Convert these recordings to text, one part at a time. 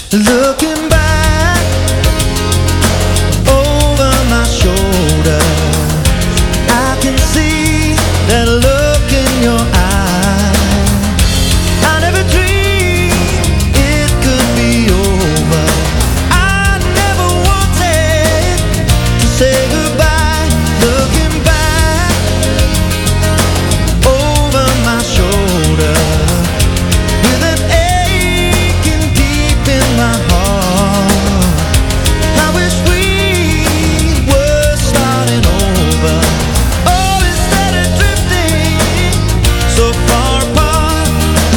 Looking back over my shoulder, I can see that look in your eye. I never dreamed it could be over. I never wanted to say goodbye. Looking back over my shoulder, with an aching deep in my heart. I wish we were starting over. Oh, instead of drifting so far apart.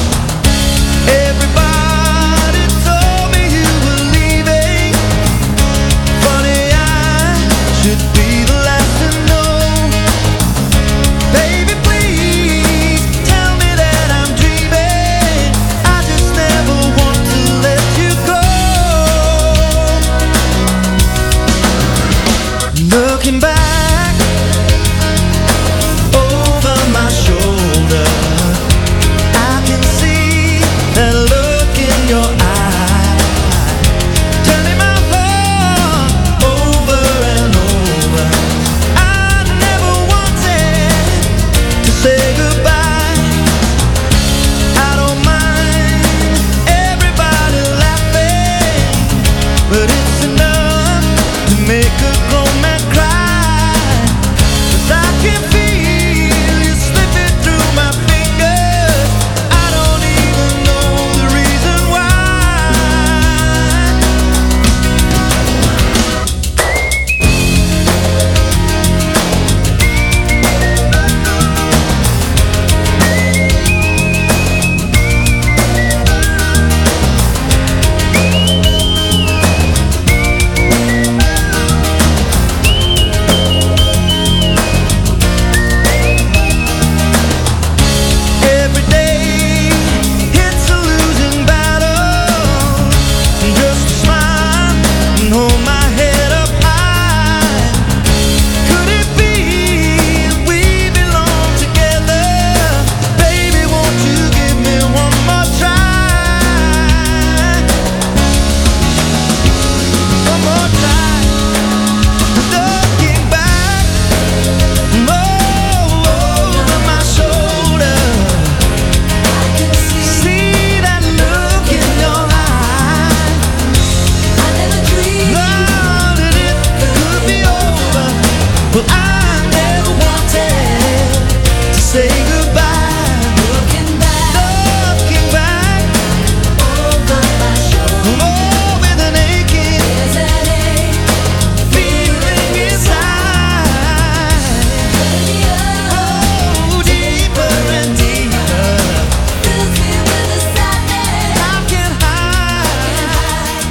Everybody told me you were leaving. Funny, I should be the last to know. Baby, please tell me that I'm dreaming. I just never want to let you go. Looking back over my shoulder, I can see that look in your eye. Turning my heart over and over. I never wanted to say goodbye. I don't mind everybody laughing, but it's enough to make a grown man cry. 'Cause I can feel you slipping through my fingers. I don't even know the reason why. Every day it's a losing battle. Just a smile and hold my head up high. Could it be we belong together? Baby, won't you give me one more try? One more try. Looking back over my shoulder, see that look in your eye. I never dreamed that it could be over. Well, I never wanted to say goodbye. Looking back over my shoulder, oh, with an aching feeling inside. Oh, deeper and deeper. I can't hide.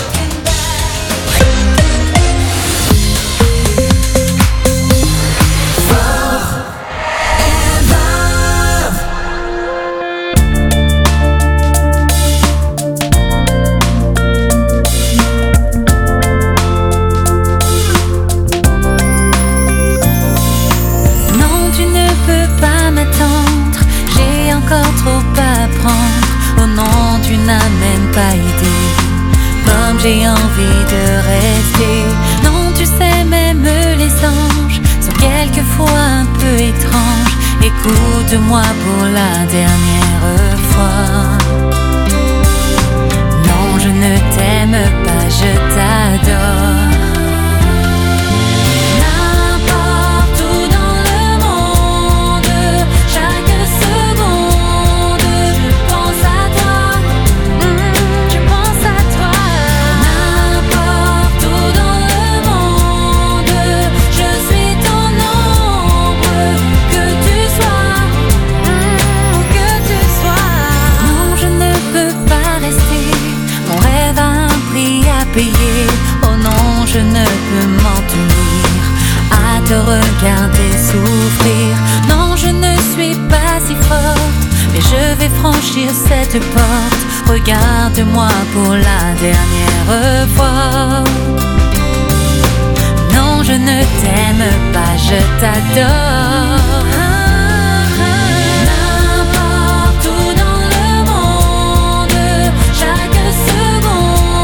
Non, tu ne peux pas m'attendre, j'ai encore trop à apprendre. Oh non, tu n'as même pas idée comme j'ai envie de rester. Non, tu sais, même les anges sont quelquefois un peu étranges. Écoute-moi pour la dernière fois. Non, je ne t'aime pas, je t'adore. N'importe où dans le monde, chaque seconde, je pense à toi. Je pense à toi. N'importe où dans le monde, je suis ton ombre. Que tu sois, que tu sois. Non, je ne peux pas rester. Mon rêve a un prix à payer. Oh non, je ne peux m'en tenir à te regarder souffrir. Non, je ne suis pas si forte, mais je vais franchir cette porte. Regarde-moi pour la dernière fois. Non, je ne t'aime pas, je t'adore. N'importe où dans le monde, chaque seconde.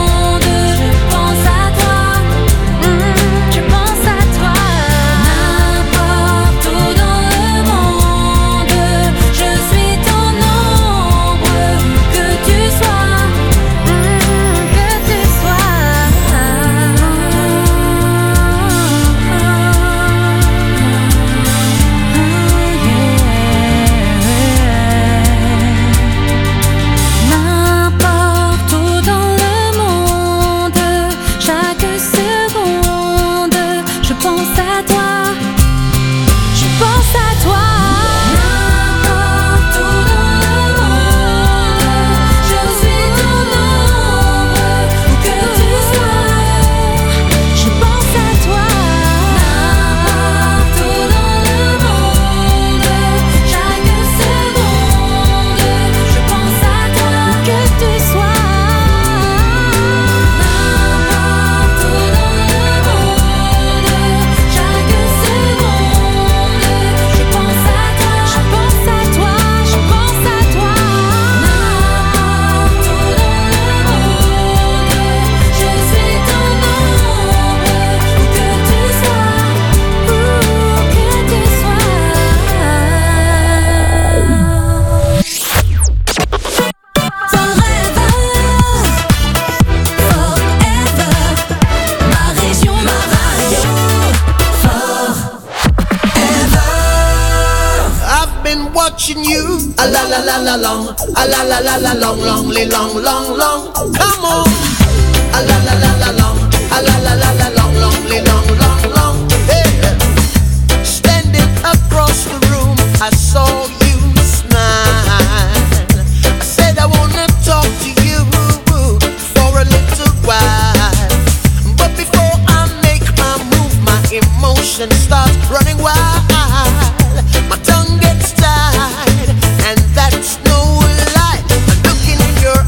la la la long, a la la la la long, long, long, long, long. Come on, a la la la la long, a la la la la long, long, long, long, long. Hey, standing across the room, I saw you smile. I said I wanna talk to you for a little while, but before I make my move, my emotions start running wild. My tongue gets tied, and that's no lie. I'm looking in your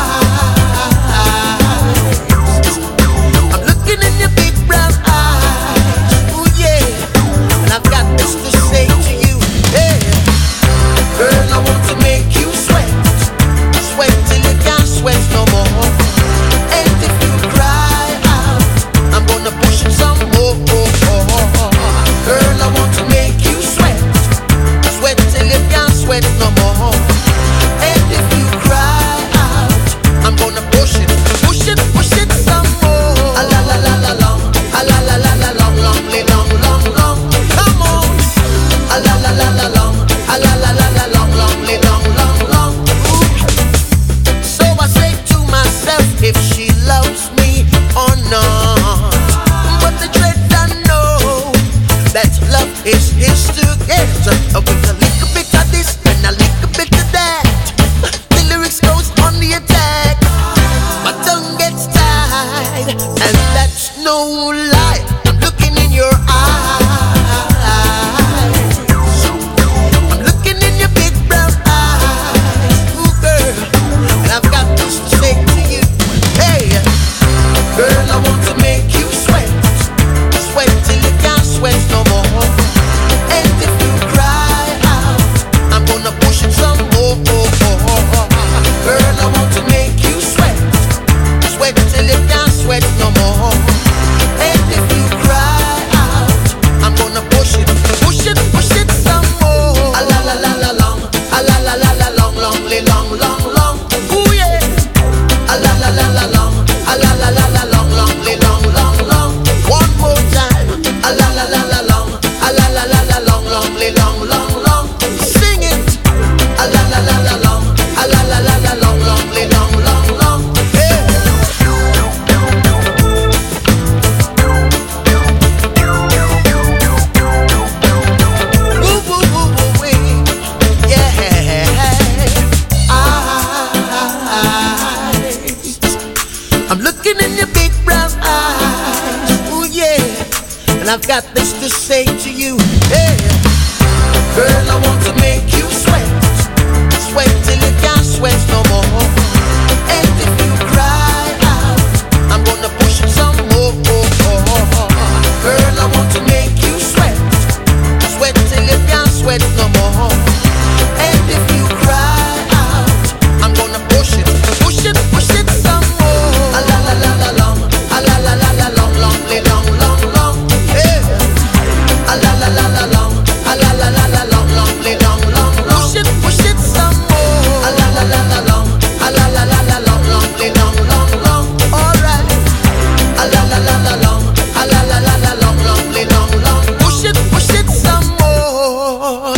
eyes. I'm looking in your big brown eyes. Ooh yeah, and I've got this to say to you. Hey, girl, I want to make you sweat, sweat till you can't sweat no more. And if you cry out, I'm gonna push it some more. Girl, I want to make you sweat, sweat till you can't sweat no more. And if you cry out, I'm gonna push it some more. A la la la la long, a la la la la long, long, long, long, long. Come on, a la la la la long, a la la la la long, long, long, long, long. Ooh. So I say to myself, if she loves me or not, but the dread I know that love is his to get. With a little bit of this and a little bit of that, the lyrics goes on the attack. My tongue gets tied, and that's no lie. I'm looking in your eyes. I'm looking in your big brown eyes. Ooh, girl, and I've got this to say to you. Hey, girl, I want to make you sweat, sweat till you can't sweat no more. And if you cry out, I'm gonna push it some more. Girl, I want to make you sweat, sweat till you can't sweat no more. And if you cry out, I'm gonna push it some more. A la la la la long, a la la la la long, long, long, long, long. Ooh yeah. A la la la la long, a la la la la long, long, long, long, long. One more time. A la la la la long, a la la la la long, long, long, long, long. Sing it. A la la la la long, a la la la la long, long, long, long, long. Hey. Woo woo woo woo wee. Yeah. I'm looking in your big brown eyes. Ooh yeah, and I've got this to say to you. Hey, girl, I want to make you sweat, sweat till you can't sweat no more. And if you cry out, I'm gonna push it some more. Girl, I want to make you sweat, sweat till you can't sweat no more. And if you cry out, I'm gonna push it some more. A la la la la long, a la la la la long, long, long, long, long. Hey, a la la la la long, a la la la la long, long, long, long, long. Push it some more. A la la la la long, a la la la la long, long, long, long, long. Alright. A la la la la long, a la la la la long, long, long, long. Push it some more.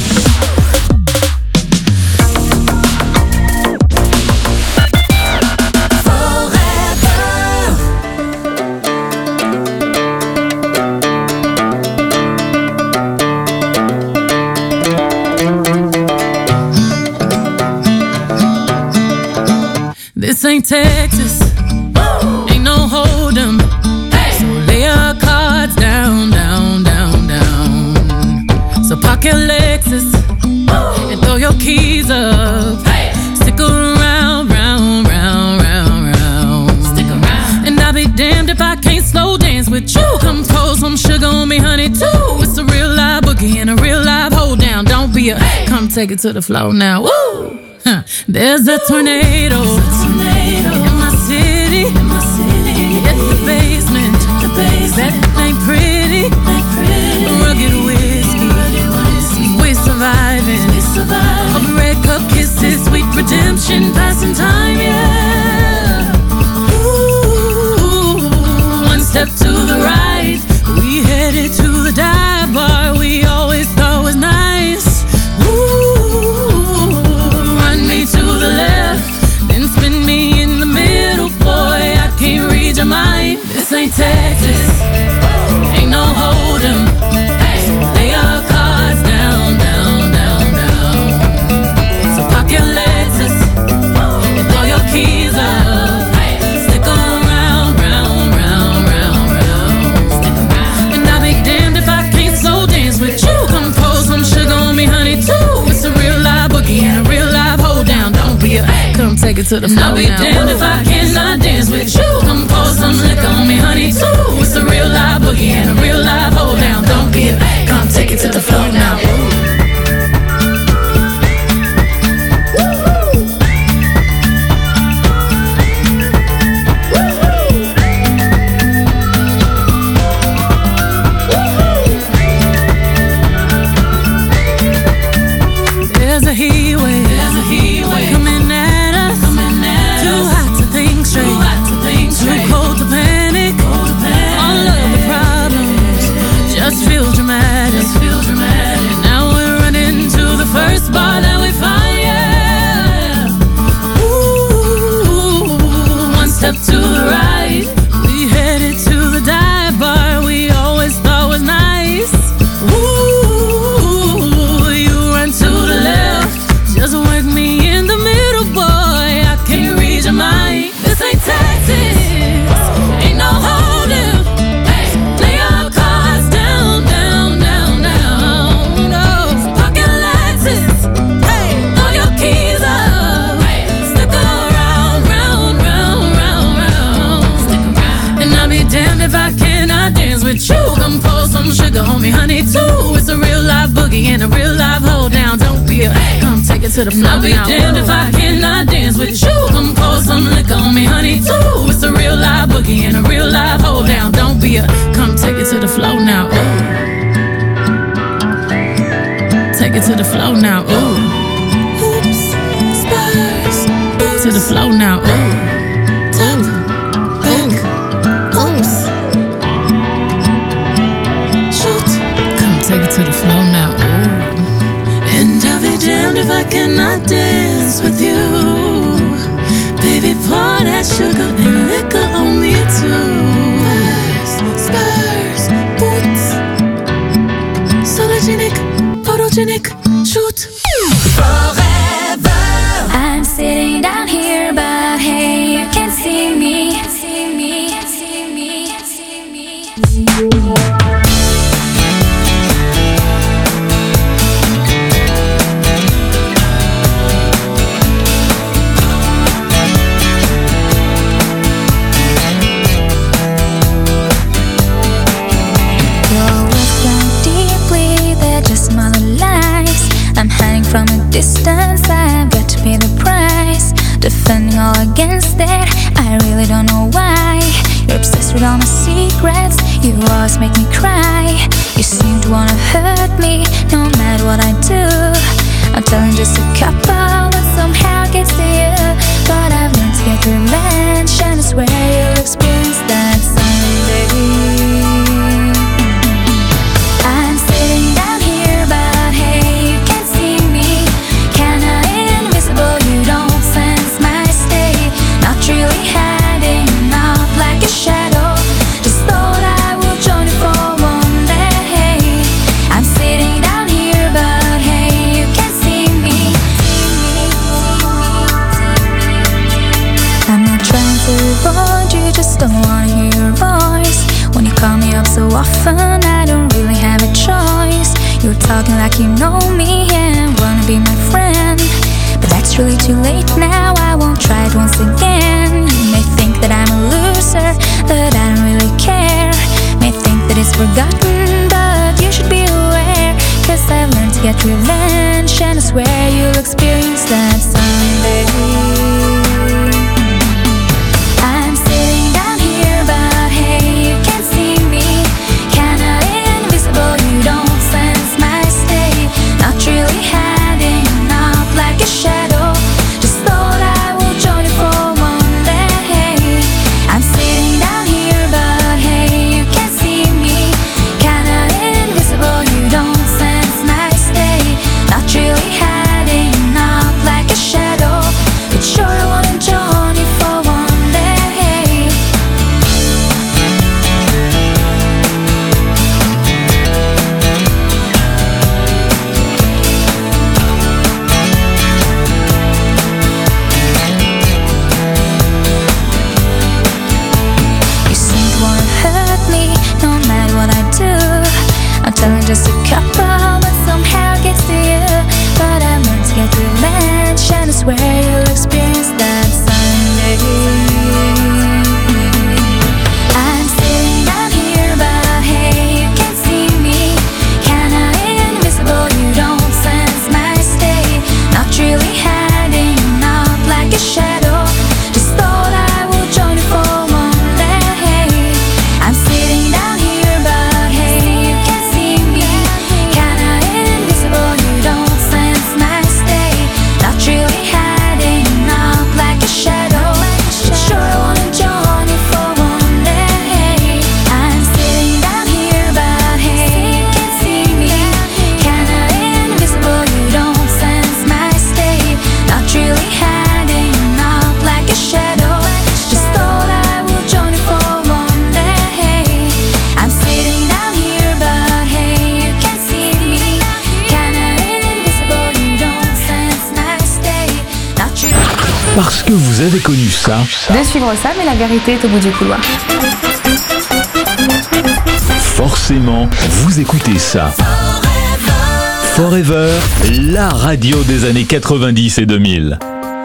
This ain't Texas, ain't no hold'em. So lay your cards down, down, down, down. So park your Lexus and throw your keys up. Stick around, round, round, round, round. Stick around. And I'll be damned if I can't slow dance with you. Come pour some sugar on me, honey, too. It's a real live boogie and a real live hold down. Don't be a come take it to the floor now. Woo! There's a tornado in my city. It's the basement. That ain't pretty. Rugged whiskey. We're surviving. Of red cup kisses, sweet redemption, passing time, yeah. Ooh, one step to the right, we headed to the dive bar we always thought was nice. Ooh. me in the middle, boy. I can't read your mind. This ain't Texas, ain't no hold'em. So lay your cards down, down, down, down. So park your Lexus and throw your keys up. Stick around, round, round, round, round. And I'll be damned if I can't slow dance with you. Come pour some sugar on me, honey, too. It's a real live boogie and a real live hold down. Don't be a come take it to the floor. I'll be damned if I cannot dance with you. Come pour some liquor on me, honey, too. It's a real live boogie and a real live hold down. Don't be a come take it to the floor now. There's a heat wave coming at us. Too hot to think straight, too cold to panic. All of the problems just feel dramatic. Now we're running to the first bar that we find, yeah. Ooh, one step to the right, we headed to the dive bar we always thought was nice. Ooh, you run to the left, just work me in the middle, boy. I can't read your mind. This ain't Texas, ain't no hold'em. Lay your cards down, down, down, down. No, park your Lexus, throw your keys up. Stick around, round, round, round, round. And I'll be damned if I cannot dance with you. Come pour some sugar on me, honey, too. It's a real live boogie and a real live hold down. Don't be a come take it to the floor. I'll be damned if I cannot dance with you. Come pour some liquor on me, honey, too. It's a real live boogie and a real live hold down. Don't be a come take it to the floor now. Ooh. Take it to the floor now. Ooh. Oops, spurs. To the floor now. Ooh. Top, back, oops. Shoot. Come take it to the floor now. Ooh. And I'll be damned if I cannot dance with you. Baby, pour that sugar and liquor on me too. Spurs, boots, sologenic, photogenic, shoot. Forever. I'm sitting down here, but hey, you can't see me. See me, see me, see me, see me. From a distance, I've got to pay the price. Defending all against it, I really don't know why. You're obsessed with all my secrets, you always make me cry. You seem to wanna hurt me, no matter what I do. I'm telling just a couple that somehow gets to you. But I've learned to get revenge, and I swear you'll experience that someday. I'm sitting down here, but hey, you can't see me. Kinda invisible, you don't sense my state. Not really hiding out like a shadow. Just thought I would join you for one day. I'm sitting down here, but hey, you can't see me. I'm not trying to avoid you, just don't wanna hear your voice. When you call me up so often, I don't really have a choice. You're talking like you know me and wanna be my friend, but that's really too late now, I won't try it once again. You may think that I'm a loser, but I don't really care. May think that it's forgotten, but you should be aware. Cause I've learned to get revenge, and I swear you'll experience that someday. I'm sitting down here, but hey, you can't see me. Kinda invisible, you don't sense my state. Not really hiding out like a shadow. Just thought I would join Parce que vous avez connu ça. De suivre ça, mais la vérité est au bout du couloir. Forcément, vous écoutez ça. Forever, la radio des années 90 et 2000.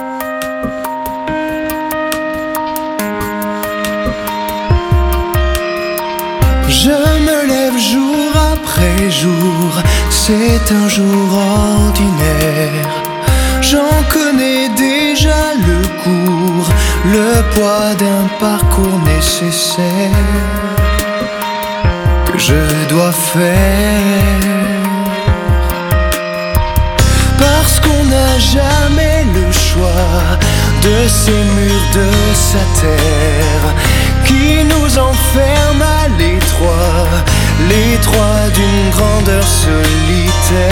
Je me lève jour après jour, c'est un jour ordinaire. J'en connais déjà le cours, le poids d'un parcours nécessaire que je dois faire. Parce qu'on n'a jamais le choix de ces murs de sa terre qui nous enferment à l'étroit, l'étroit d'une grandeur solitaire.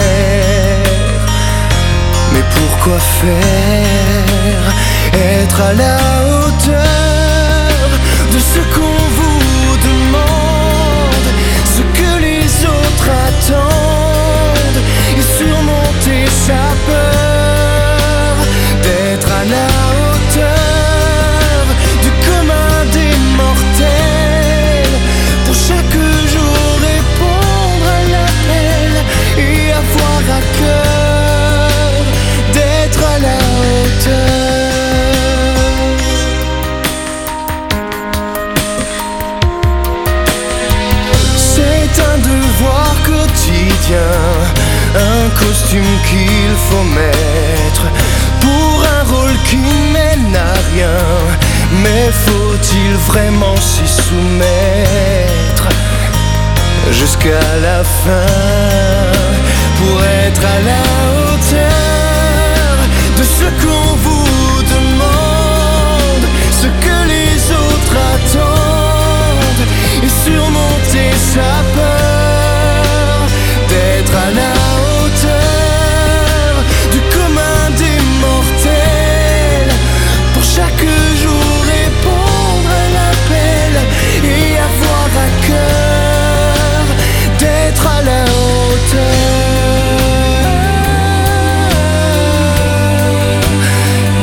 Mais pourquoi faire? Être à la hauteur de ce qu'on vous demande, ce que les autres attendent, et surmonter sa peur d'être à la hauteur du commun des mortels. Pour chaque jour répondre à l'appel et avoir à cœur d'être à la hauteur. C'est un devoir quotidien, un costume qu'il faut mettre pour un rôle qui mène à rien. Mais faut-il vraiment s'y soumettre jusqu'à la fin pour être à la hauteur de ce qu'on vous demande, ce que les autres attendent, et surmonter sa peur d'être à la hauteur du commun des mortels. Pour chaque jour répondre à l'appel et avoir à cœur d'être à la hauteur.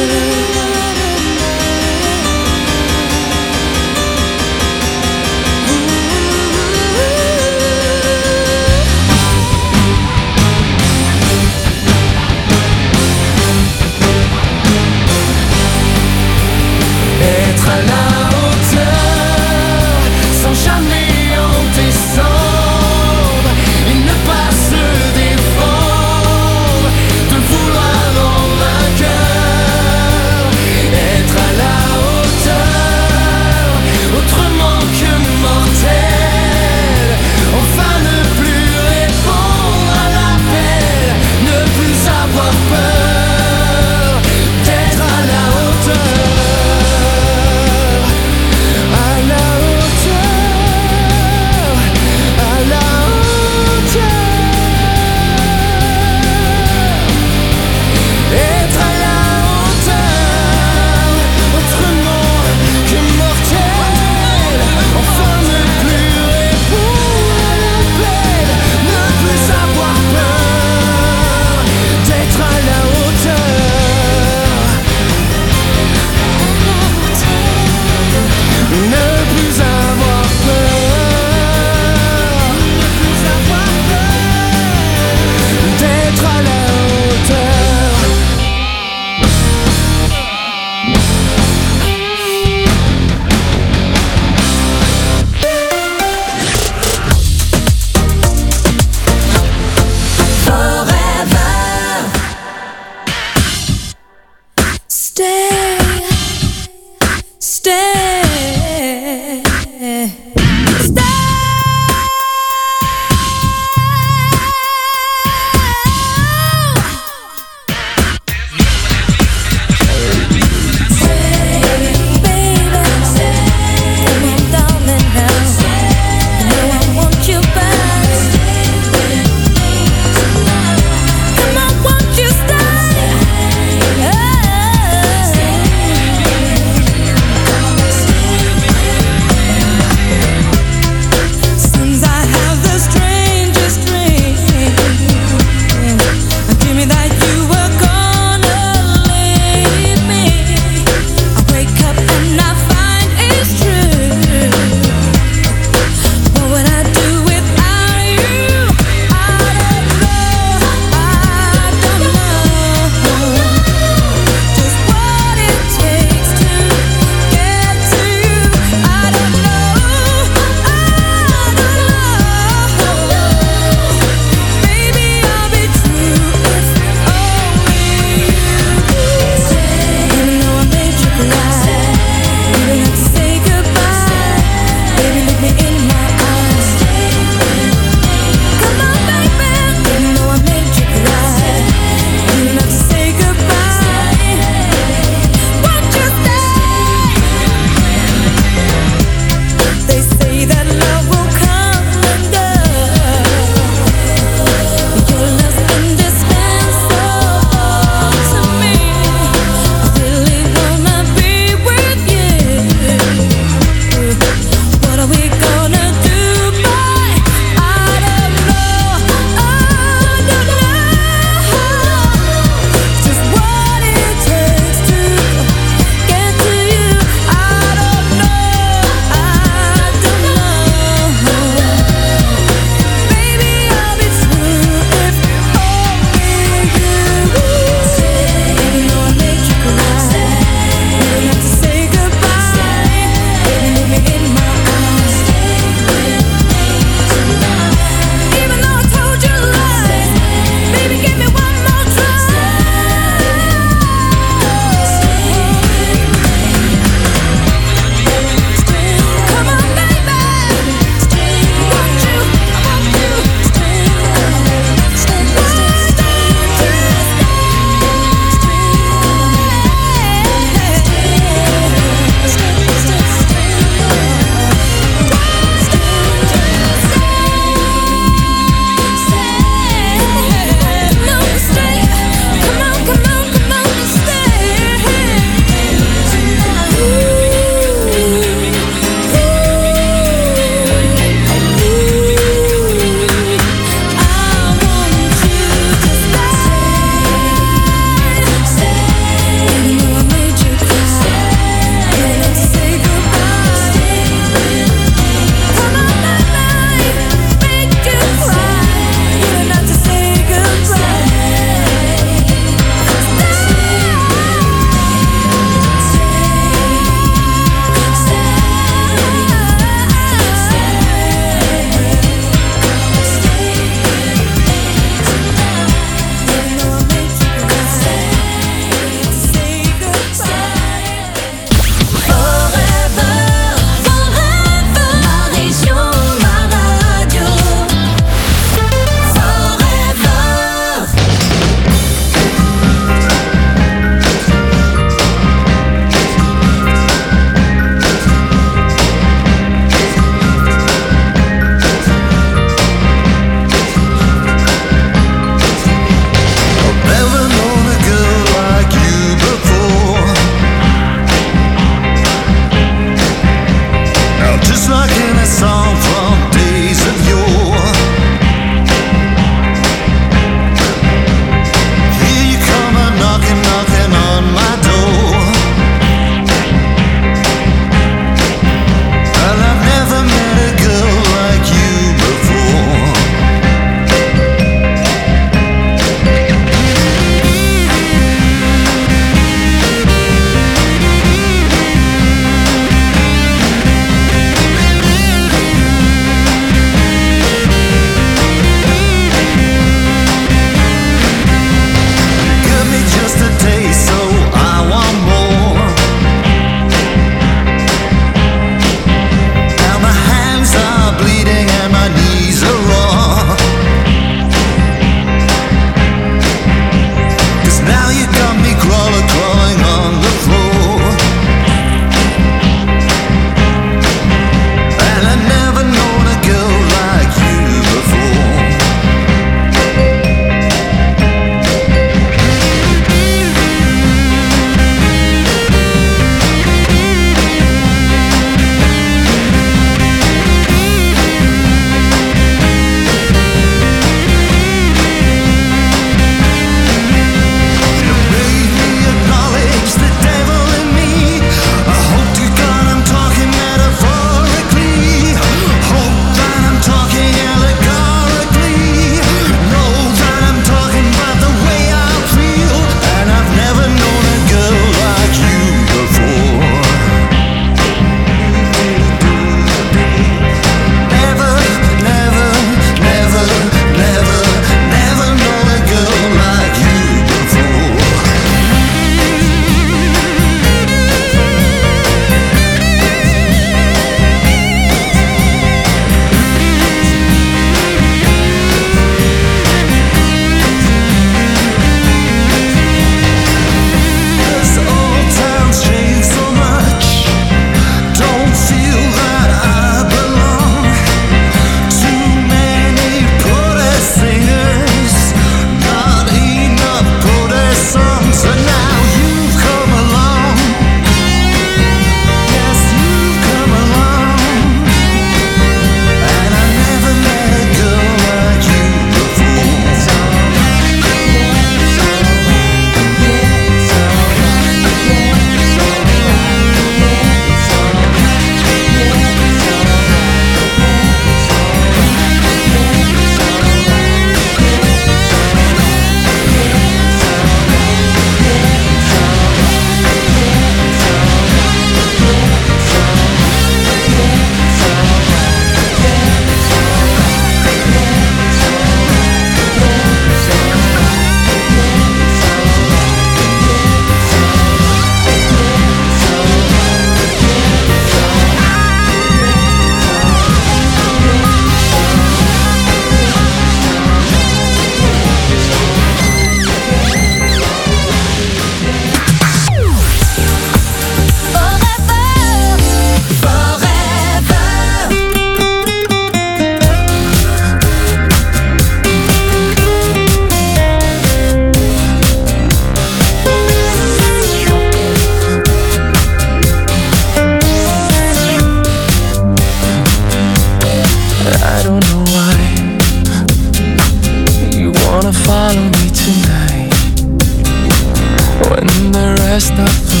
the rest of the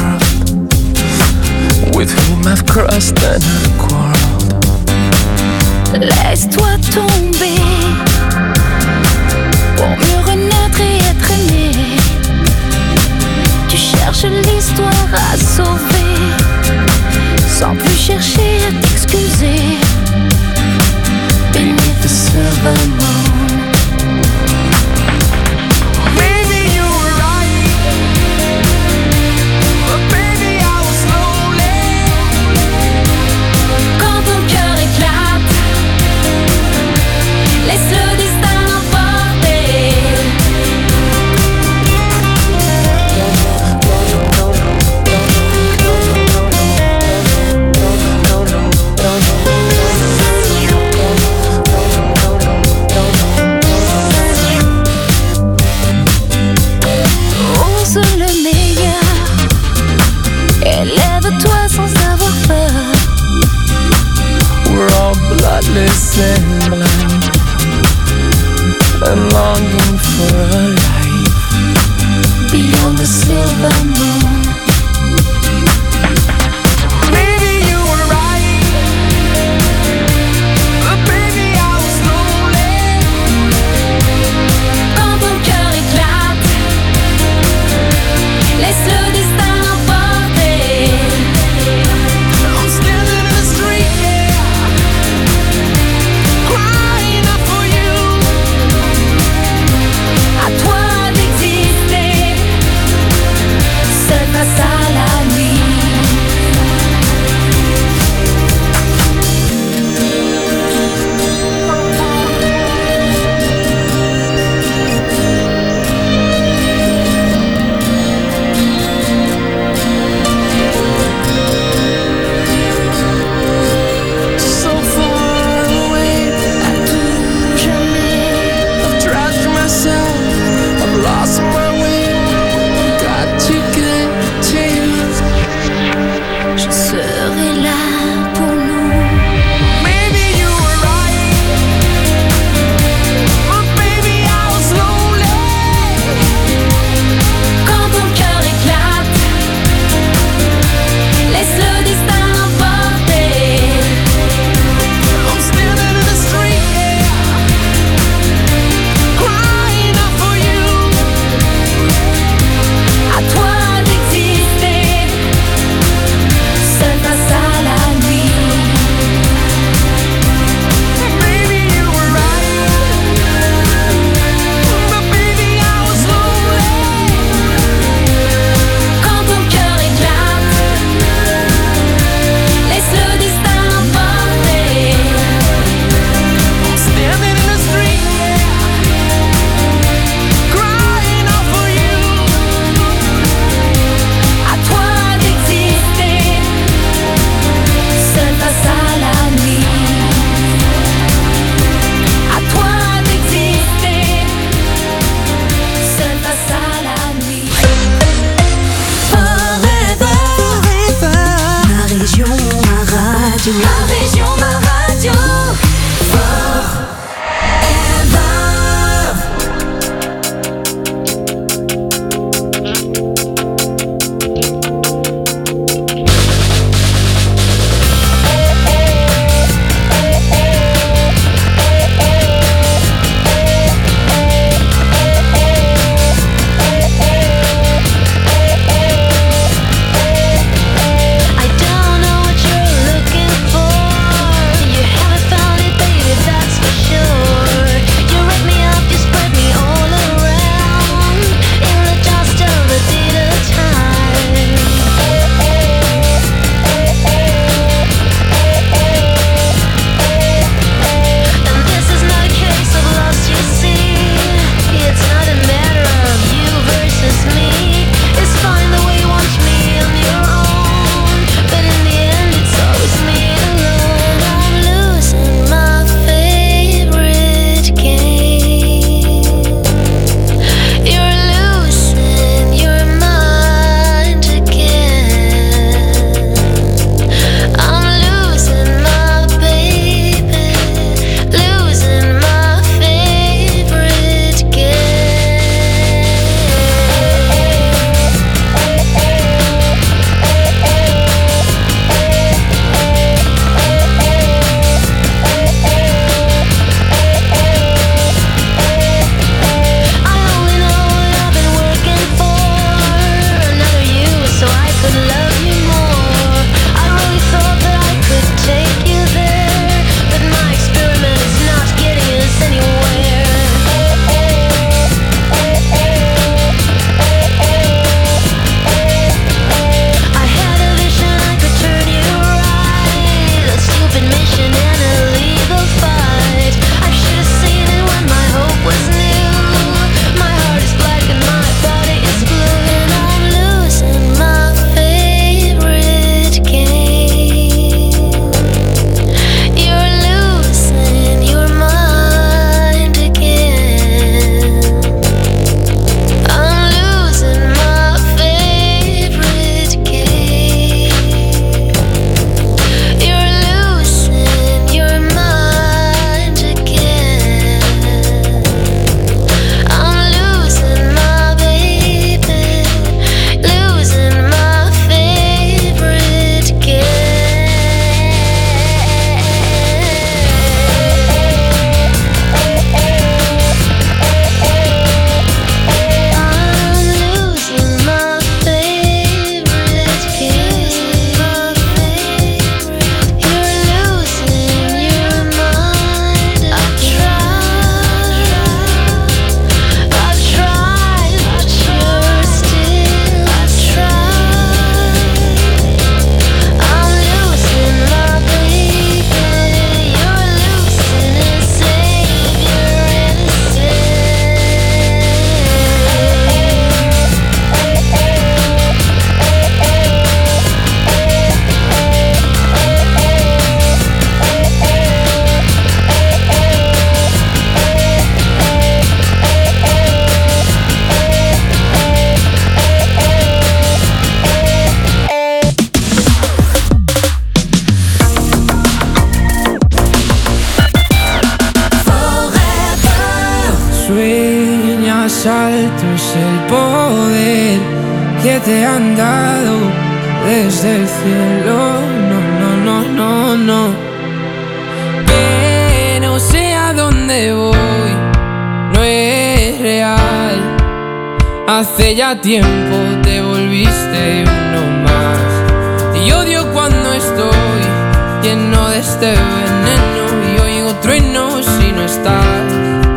world, with whom I've crossed and I've quarreled. Laisse-toi tomber pour mieux renaître et être aimé. Tu cherches l'histoire à sauver sans plus chercher à t'excuser. Beneath the silver moon, Maybe you were right, but baby I was lonely. Quand ton cœur éclate, laisse le destin l'emporter. ose le meilleur, élève-toi sans avoir peur. We're all bloodless and blind, and longing for a life Beyond the silver moon, Maybe you were right, but baby I was lonely. Quand ton cœur éclate, laisse le destin l'emporter. I'm standing in the street, yeah, crying out for you. À toi d'exister, seul face à la nuit. so far away. I've trashed myself, I've lost my way. Got to get to you. je serai là pour nous. Maybe you were right, but baby I was lonely. Quand ton cœur éclate, laisse le destin l'emporter. I'm standing in the street, yeah, crying out for you. À toi d'exister, seul face à la nuit. Maybe you were right, but baby I was lonely. Quand ton cœur éclate, laisse le destin l'emporter. I'm standing in the street, yeah, crying out for you. À toi d'exister, seul face à la nuit. À toi d'exister, seul face à la nuit. Forever, ma région, ma radio. Ma région, ma radio. I don't know what you're looking for. poder que te han dado desde el cielo. No. Que no sé a dónde voy, no es real. Hace ya tiempo te volviste uno más. Y odio cuando estoy lleno de este veneno y oigo truenos si no estás.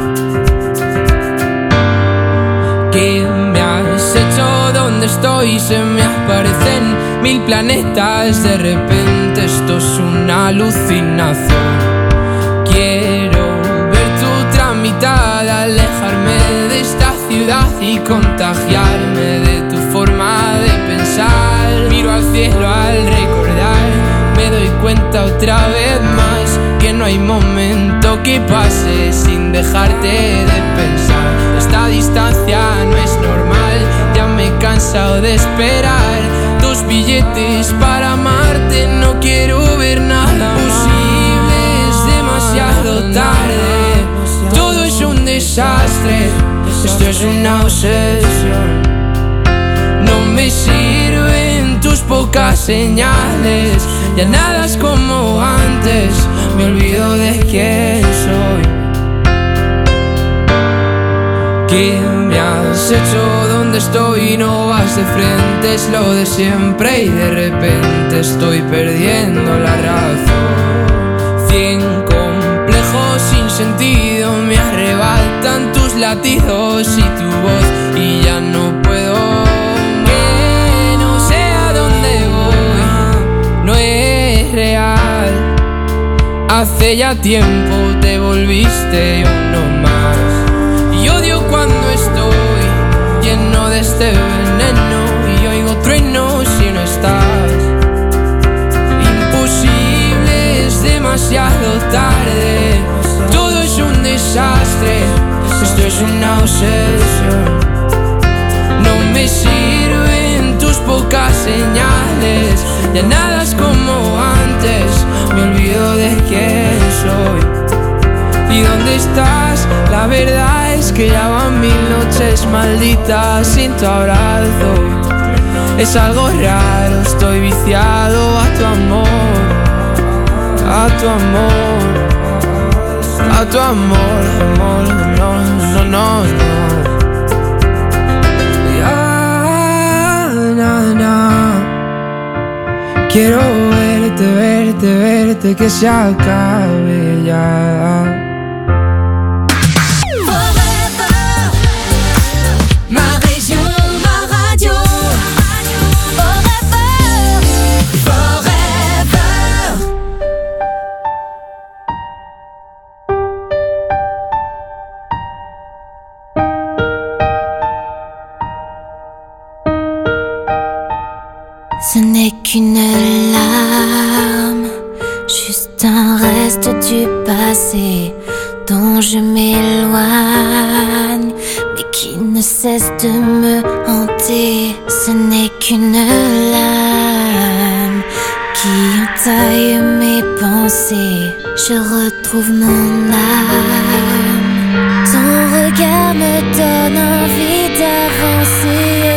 ¿Qué me has hecho? ¿Dónde estoy? Se me aparecen 1000 planetas. De repente esto es una alucinación. Quiero ver tu tramitada, alejarme de esta ciudad y contagiarme de tu forma de pensar. Miro al cielo al recordar, me doy cuenta otra vez más que no hay momento que pase sin dejarte de pensar. Esta distancia no es normal, ya me he cansado de esperar tus billetes para amarte. No quiero ver nada posible, es demasiado tarde. Todo es un desastre, esto es una obsesión. No me sirven tus pocas señales, ya nada es como antes, me olvido de quién soy. ¿Qué me has hecho? ¿Dónde estoy? No vas de frente, es lo de siempre y de repente estoy perdiendo la razón. 100 complejos sin sentido me arrebatan tus latidos y tu voz y ya no puedo. Que no sé a dónde voy, no es real. Hace ya tiempo te volviste uno más. Y odio cuando estoy lleno de este veneno y oigo truenos si no estás. Imposible, es demasiado tarde. Todo es un desastre, esto es una obsesión. No me sirven tus pocas señales, ya nada es como antes, me olvido de quién soy. ¿Y dónde estás? La verdad es que ya van 1000 noches malditas sin tu abrazo. Es algo raro, estoy viciado a tu amor, a tu amor, a tu amor, amor, no. Quiero verte, que se acabe ya. Ce n'est qu'une larme, juste un reste du passé dont je m'éloigne, mais qui ne cesse de me hanter. Ce n'est qu'une lame qui entaille mes pensées. Je retrouve mon âme. Ton regard me donne envie d'avancer.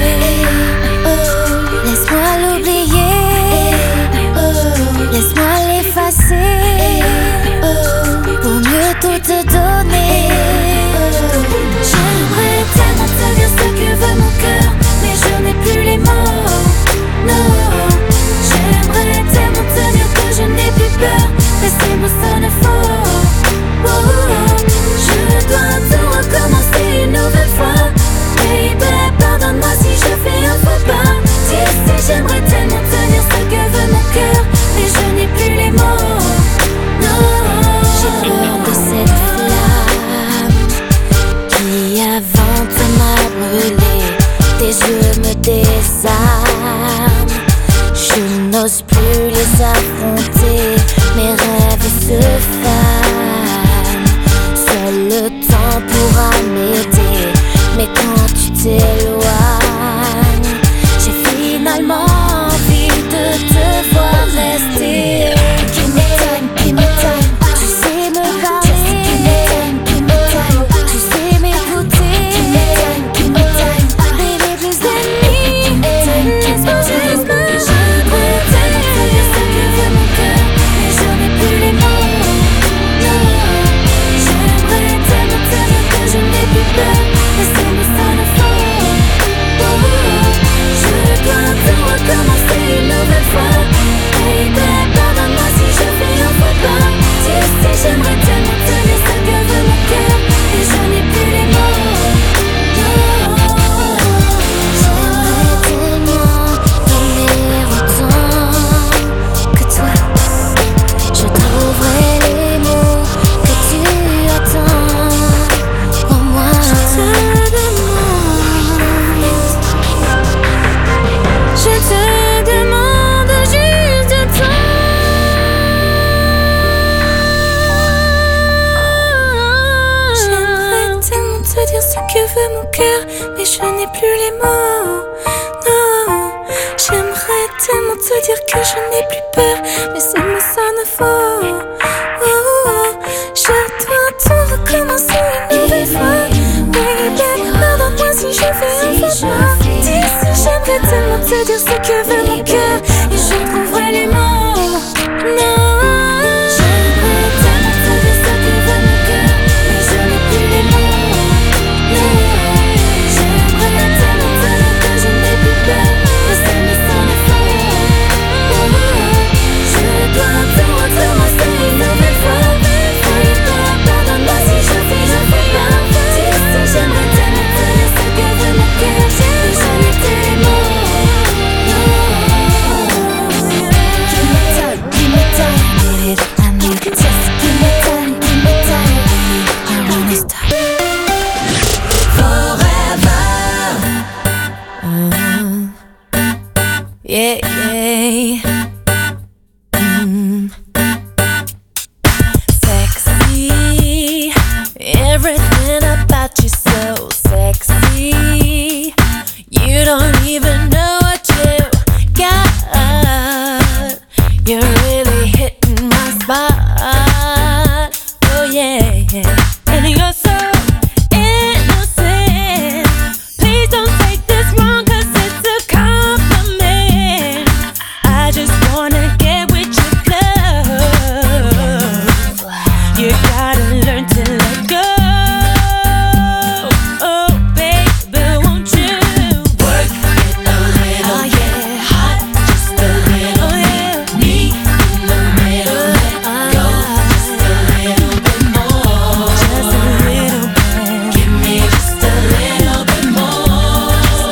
Laisse-moi l'oublier, laisse-moi l'effacer, pour mieux tout te donner. J'aimerais tellement te dire ce que veut mon cœur, mais je n'ai plus les mots, non. J'aimerais tellement te dire que je n'ai plus peur, mais ces mots sonnent faux. Je dois tout recommencer une nouvelle fois. Baby, pardonne-moi si je fais un faux pas. Tu sais, j'aimerais tellement te dire ce que veut mon cœur, mais je n'ai plus les mots, non. J'ai peur de cette flamme qui avant m'a brûlé. Tes yeux me désarment, je n'ose plus les affronter. Mes rêves se fanent, seul le temps pourra m'aider. Mais quand tu t'éloignes, j'ai finalement envie de te voir rester. Give me time, tu sais me parler, tu sais m'écouter. Give me time, cœur, mais je n'ai plus les mots. Non, j'aimerais tellement te dire que je n'ai plus peur, mais ces mots sonnent faux. Oh, oh, oh. Je dois tout recommencer une nouvelle fois. Baby, pardonne-moi si je fais un faux pas. Dis si j'aimerais tellement te dire ce que veut mon cœur, et je trouverai les mots. Non. Yeah, yeah. Sexy, everything about you so sexy. You don't even know what you got. You're really hitting my spot. Oh yeah, yeah. And you're so innocent. Please don't take this wrong, 'cause it's a compliment. I just wanna get with your love. You gotta learn to let go. Oh baby, won't you work it a little, oh, yeah. Hot, just a little, oh, yeah. Me in the middle, let go just a little bit more. Just a little bit. Give me just a little bit more.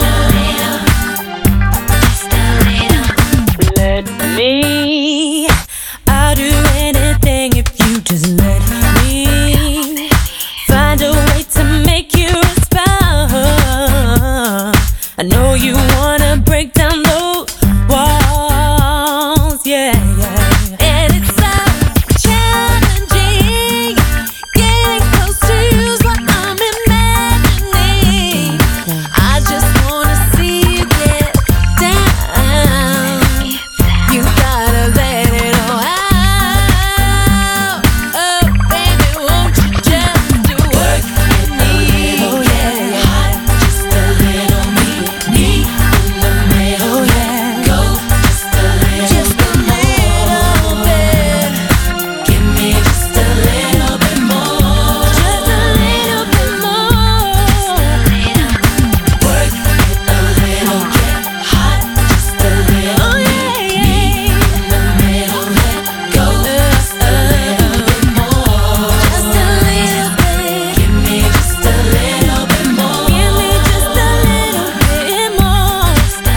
Just a little. Let me. I'll do anything if you just let me. Find a way to make you respond. I know you wanna break down those walls, yeah, yeah. And it's so challenging. Getting close to you's what I'm imagining. I just wanna see you get down. You gotta let it all out. Oh baby, won't you just do work with me? Oh yeah, hot, just a little me in the middle. Oh yeah, go just a little bit. Give me just a little bit more. Just a little bit more. Work it a little, get hot, just a little. Oh yeah, yeah. In the middle, let go just a little bit more. Just a little bit. Give me just a little bit more. Give me just a little bit more.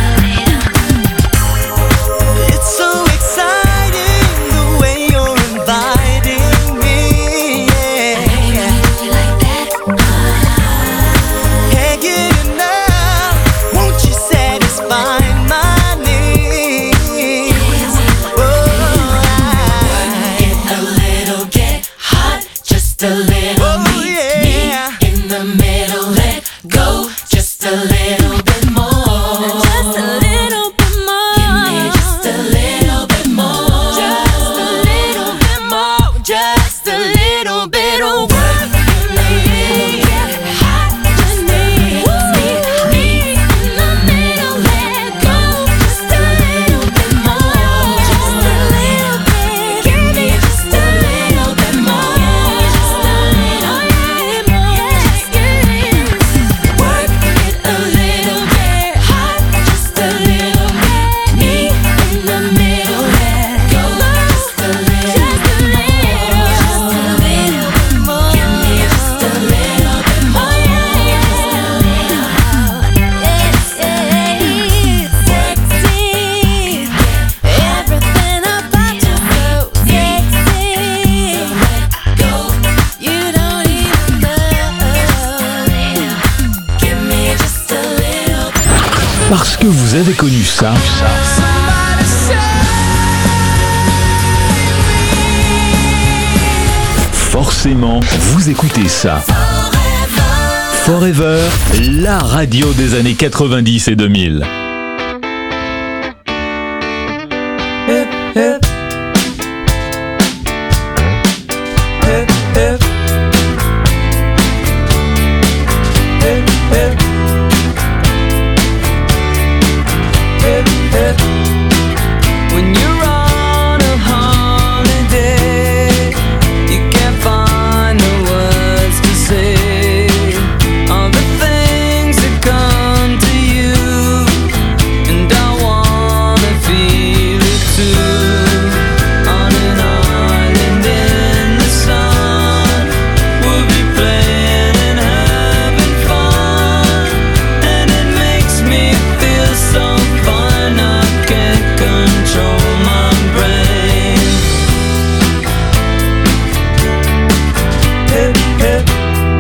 It's so exciting the way you're inviting me. Yeah. Can't get enough. Won't you satisfy my needs? Get a little, get hot, just a little. Oh, me yeah. in the middle, let go just a little bit more. Just a little bit more. Give me just a little bit more. Just a little bit more. Just a little bit of work with me. Get hot with me. Me in the middle, let go. Just a little bit more. Just a little bit. Give me just a little bit more. Just a little bit more. Work it a little bit, hot, just a little bit. Me in the middle, let go just a little. Just a little bit more. Give me just a little bit more. Sexy, everything about you so sexy. Go, You don't even know. give me just a little bit. Parce que vous avez connu ça, forcément, vous écoutez ça. Forever, la radio des années 90 et 2000. Hip, hip. Hip, hip. Hip, hip. Hip, hip. When you're on a holiday, you can't find the words to say all the things that come to you, and I wanna feel it too. On an island in the sun, we'll be playing and having fun, and it makes me feel so fine I can't control my brain. Hip, hip.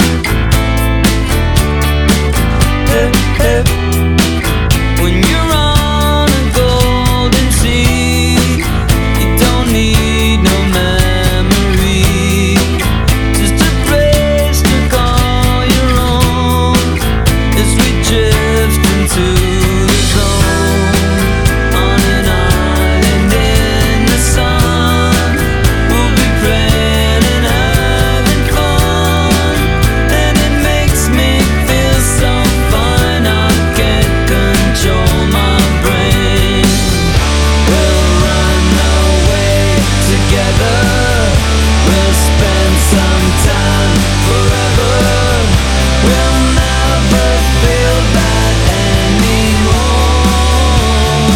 Hip, hip. When you're on a golden sea, you don't need no memory, just a place to call your own as we drift into the zone. On an island in the sun, we'll be praying and having fun, and it makes me feel so fine I can't control my brain. We'll run away together, we'll spend some time forever, we'll never feel bad anymore.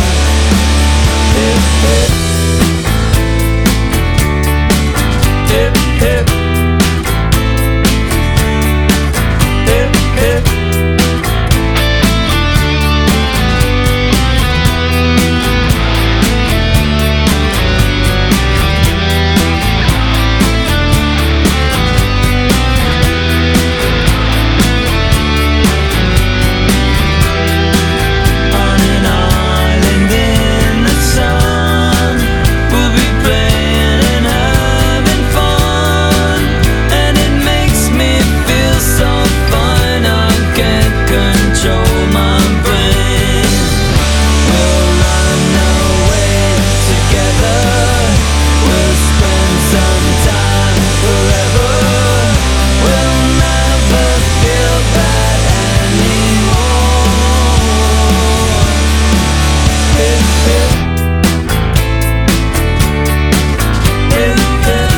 Hip, hip. Hip, hip. Hip, hip. On an island in the sun, we'll be playing and having fun, and it makes me feel so fine I can't control my brain. We'll run away together, we'll spend some time forever, we'll never feel bad anymore. Hip, hip. Hip, hip.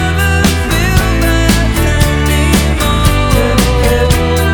Hip, hip.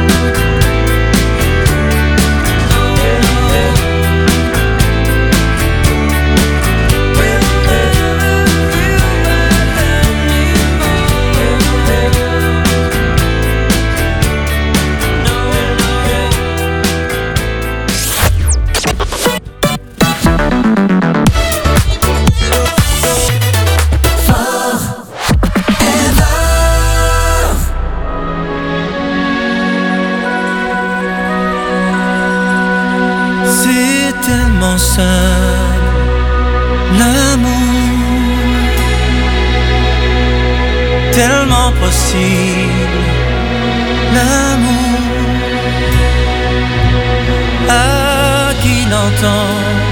C'est tellement simple, l'amour, tellement possible, l'amour. À qui l'entend,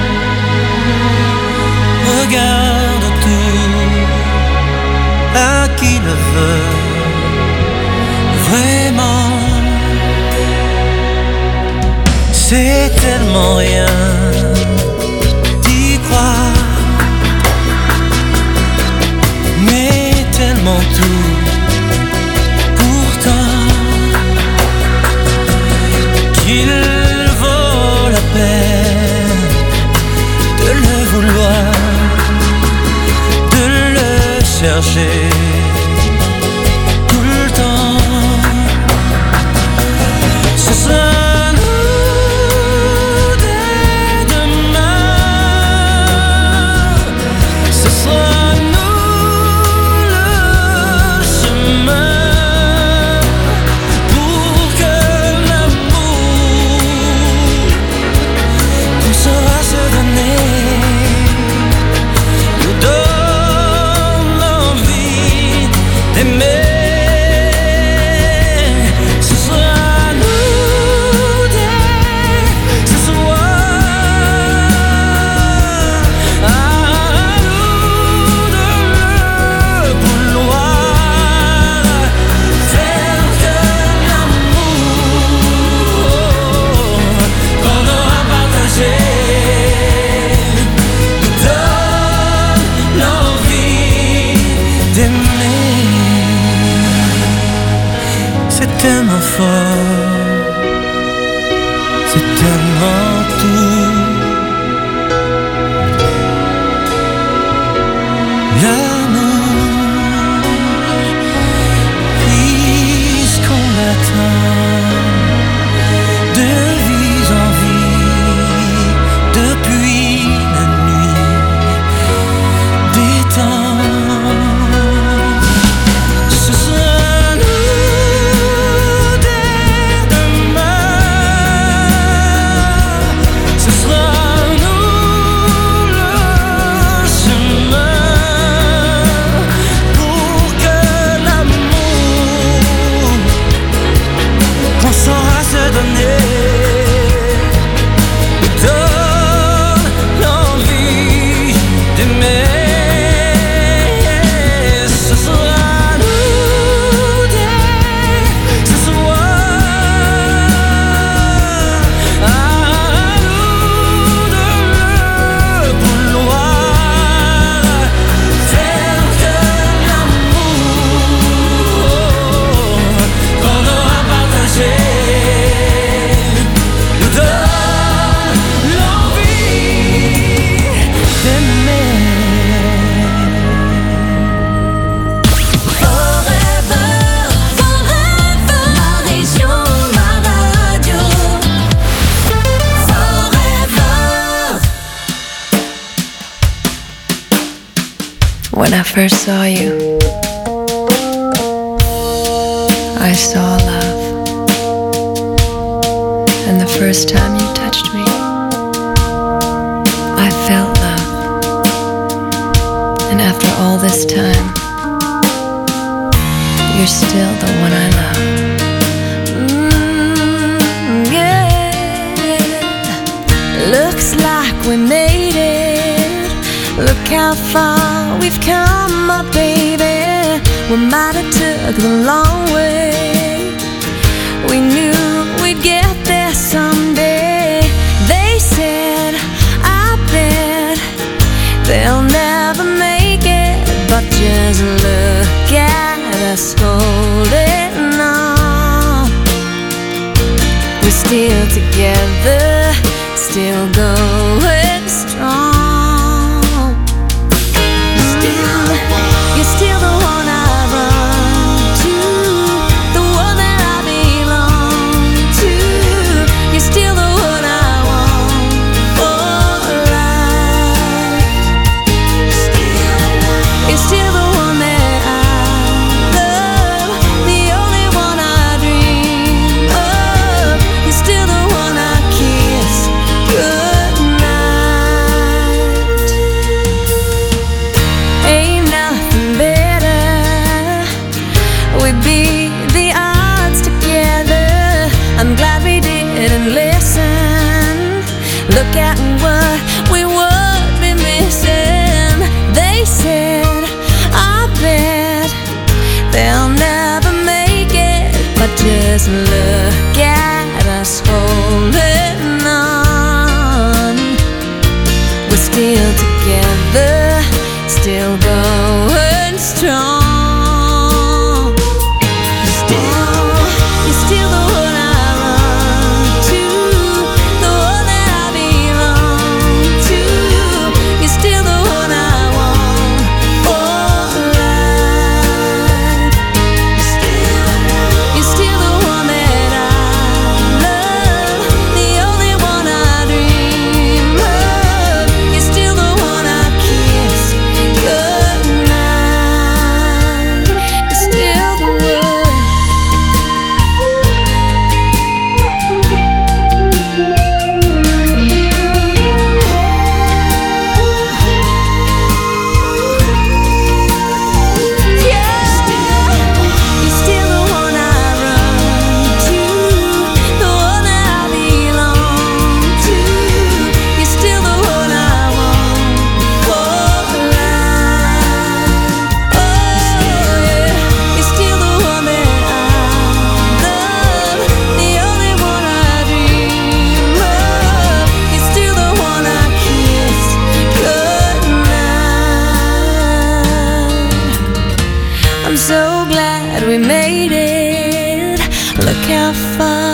regarde tout, à qui le veut vraiment. C'est tellement rien d'y croire, mais tellement tout pourtant qu'il vaut la peine de le vouloir, de le chercher tout le temps. Ce sera se donner nous donne l'envie tellement fort, c'est tellement tout. L'amour, puisqu'on l'attend de vie en vie depuis la nuit des temps. Ce sera nous dès demain, ce sera nous le chemin pour que l'amour qu'on saura se donner nous donne l'envie d'aimer. Ce sera nous dès ce soir, à nous de le vouloir faire que l'amour qu'on aura partagé nous donne l'envie d'aimer. Forever, forever, ma région, ma radio. Forever. When I first saw you, I saw love. And the first time you touched me, I felt love. And after all this time, you're still the one I love. Yeah. Looks like we made it. Look how far we've come, my baby. We might have took the long way. We knew we'd get there someday. They said, I bet they'll never make it. But just look at us holding on. We're still together, still going strong. You're still the one I run to, the one that I belong to. You're still the one I want for life. You're still the one that I love, the only one I dream of. You're still the one I kiss goodnight. Ain't nothing better. We beat the odds together. I'm glad we didn't listen. Look at what we would be missing. They said, I bet they'll never make it. But just look at us holding on. We're still together, still going strong. You're still the one I run to, the one that I belong to. You're still the one I want for life. You're still the one that I love, the only one I dream of. You're still the one I kiss goodnight. la fin.